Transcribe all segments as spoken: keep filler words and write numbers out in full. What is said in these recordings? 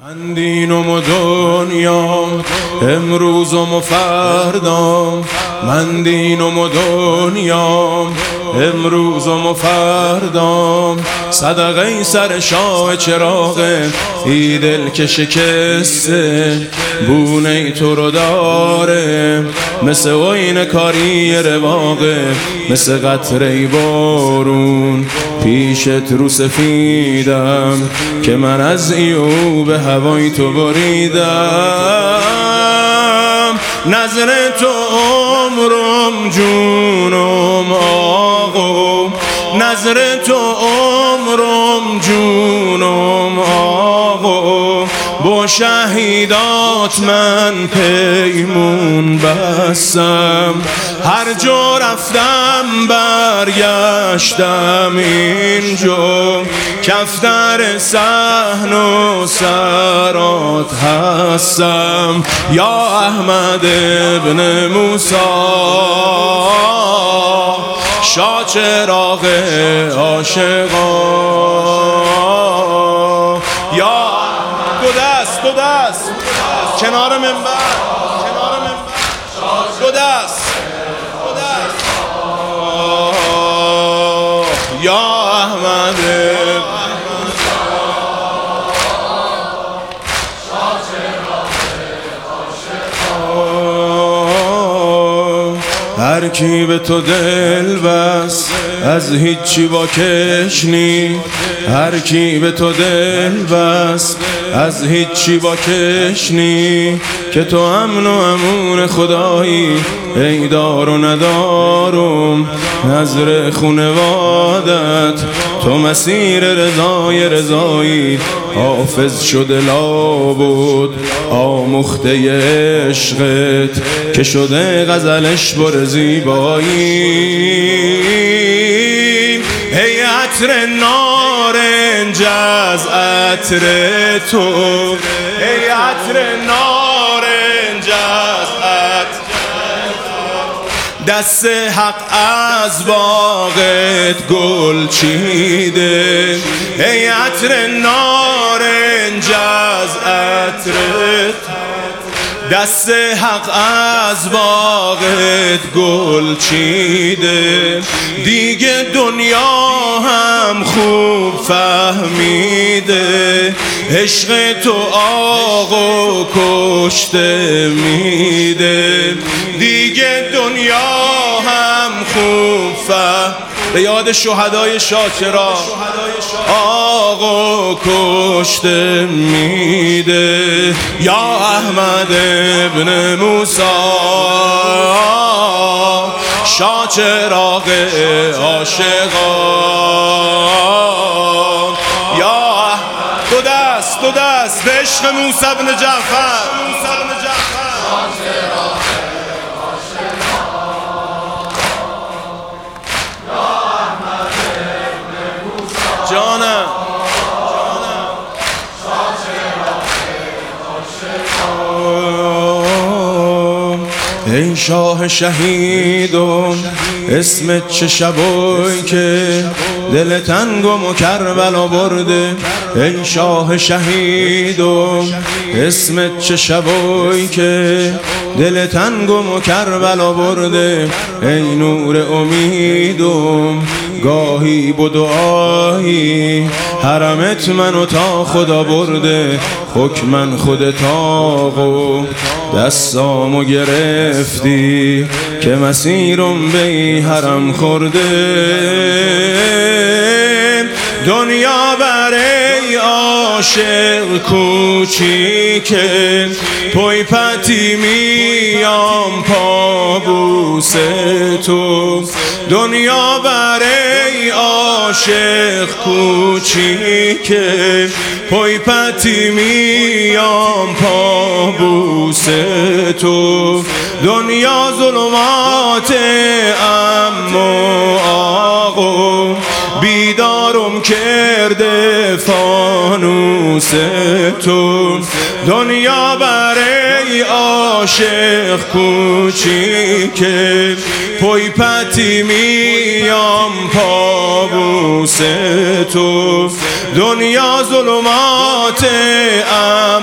من دینم و دنیام، امروزم و فردام. من دینم و دنیام، امروزم و فردام. صدقه سر شاه چراغه، ای دل که شکسته بونه تو رو داره. مثل وین کاری رواقه، مثل قطره بارون پیشت رو سفیدم، که من از ایوب هوای تو بریدم. نظر تو عمرم جونم آقا، نظر تو عمرم جونم آقا. با شهیدات من پیمون بستم، هر جا رفتم برگشتم اینجا. کفتر صحن و سرات هستم، یا احمد ابن موسی، شاه چراغ عاشقان. یا دو دست دو دست کنار منبر، کنار منبر دو دست دو دست. یا احمد هر کی به تو دل بست از هیچی واکش نی. هر کی به تو دل بست از هیچی واکش نی. که تو امن و امون خدایی، ای دار و ندارم نظر خونوادت. تو مسیر رضای رضایی، حافظ شده لابد آموخته عشقت، که شده غزلش بر زیبایی. ای عطر نارنج از عطر تو، ای عطر نارنج از عطر دست حق از باغت گل چیده. ای عطر نارنج از عطرت دست حق از باغت گل چیده. دیگه دنیا هم خوب فهمیده، عشق تو آقا کشته میده. دیگه دنیا هم خوب فهم، به یاد شهدای شاه چراغ آقا کشته میده. یا احمد ابن موسی، شاه چراغ عاشقان. یا دو دست دو دست به عشق موسی بن جعفر. جانم ای شاه شهیدم، اسمت چه شبایی که دل تنگم و کربلا برده. ای شاه شهیدم، اسمت چه شبایی که دل تنگم و کربلا برده. ای نور امیدم، گاهی با دعایی حرمت منو تا خدا برده. حکمن خودت آقا دستامو گرفتی، که مسیرم به حرم خورده. دنیا برای عاشق کوچیکه، پای پتی میام پابوس تو. دنیا برای عاشق کوچیکه، پای پتی میام پابوس تو. دنیا ظلمات اما آقا، بیدارم کرده فانوس تو. دنیا برای عاشق کوچیکه، پای پتی میام پابوس تو. دنیا ظلمات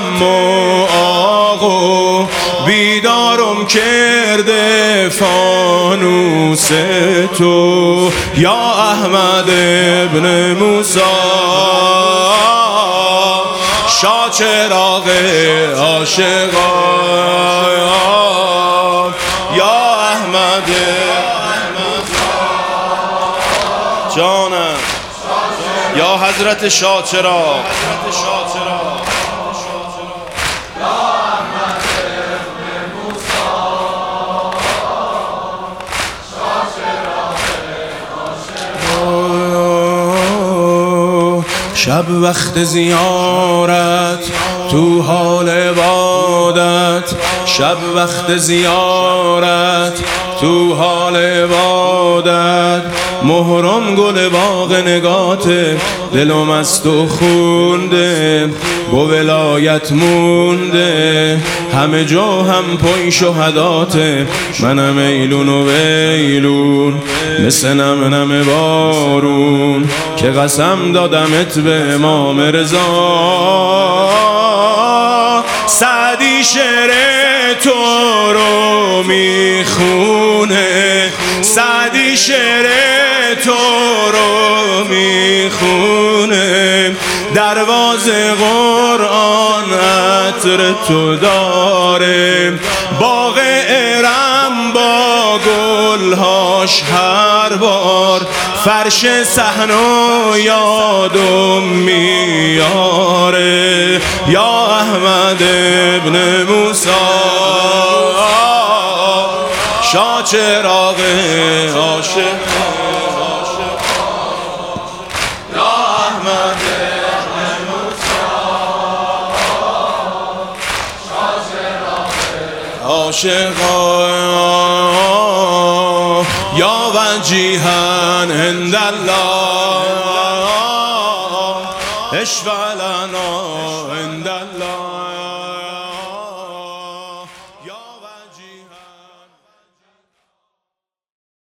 کرده فانوس تو یا احمد ابن موسی شاه چراغ عاشقان یا احمد جانم یا حضرت شاه چراغ شب وقت زیارت تو حال عبادت شب وقت زیارت تو حال عبادت محرم گل باغ نگات دلم از تو خونده با ولایت مونده همه جا هم پای شهدات منم ایلون و ویلون مثل نم نم بارون که قسم دادمت به امام رضا سعدی شعر تو رو میخونه سعدی شعر تو رو میخونه دروازه قرآن عطر تو داره باغ ارم با گلهاش هر بار فرش صحنو یادم میاره یا احمد ابن موسی شاه چراغ عاشق یا احمد ابن موسی شاه چراغ عاشقان یا وجیهن عند الله اشفع لنا عند الله